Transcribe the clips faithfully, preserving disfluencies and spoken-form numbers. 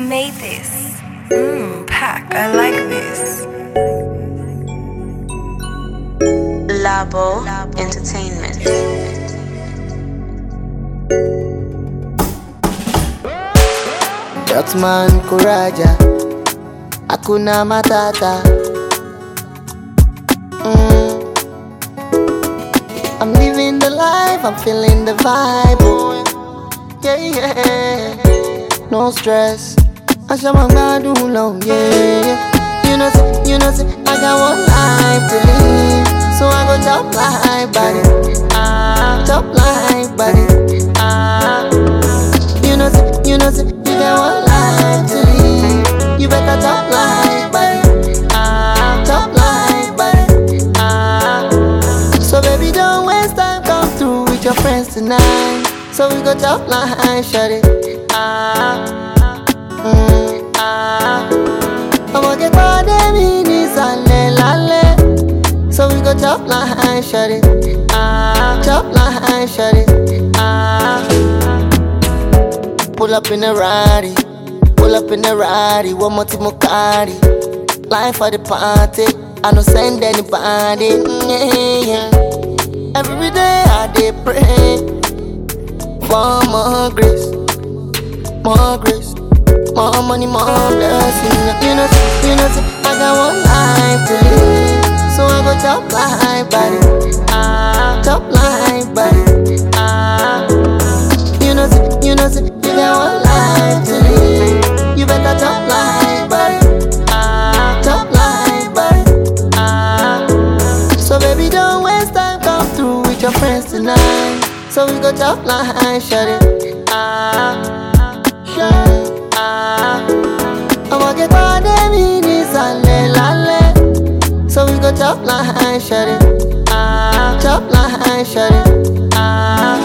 made this? Mmm, pack, I like this. Labo Entertainment. Dotman Kuraja Hakuna Matata. mm. I'm living the life, I'm feeling the vibe. Oh, yeah, yeah. No stress. I shall my gbadun long, yeah. You know, say, you know, say, I got one life to live, so I go top life, buddy. Ah, top life, buddy. Ah, you know, say, you know, say, you got one life to live, you better top life, buddy. Ah, top life, buddy. Ah, so baby, don't waste time, come through with your friends tonight, so we go top life, shut it. Ah. Mm, ah. I'ma get all them in this ale lale, so we go chop line, shut it. Ah, chop line, shut it. Ah, pull up in a Rari, pull up in a Rari, one more Timokari. Line for the party, I don't send anybody. Mm, yeah, yeah. Every day I dey pray for more grace, more grace. More money, more blessings. You know, you know, I got one life to live, so I go top life, buddy. Ah, top life, buddy. Ah, you know, you know, you got one life to live, you better top life, buddy. Ah, top life, buddy. Ah, so baby, don't waste time, come through with your friends tonight, so we go top life, shut it. Ah, shut it. I'ma get all them in this ale lale, so we go chop line, shut it. Ah, chop line, shut it. Ah.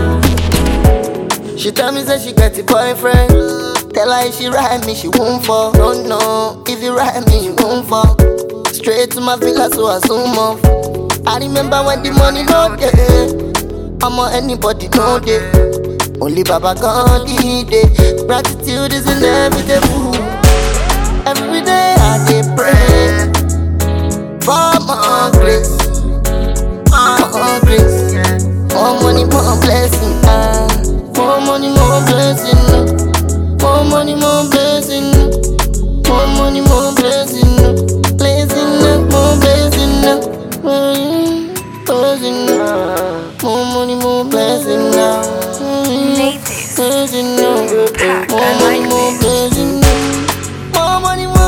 She tell me say she got a boyfriend, tell her if she ride me she won't fall. Don't know if you ride me you won't fall. Straight to my villa so I zoom off. I remember when the money no day, I'm on anybody no day. Only Baba God did it. Gratitude is inevitable. Every day I dey pray for more grace, more grace, more money, more blessing. Ah, more money, more blessing. More money, more blessing. More money, more blessing. Blessing, more blessing. Blessing, more money, more blessing now. Made this. Blessing now. Pack, More I money, like more this. blessing. More money, more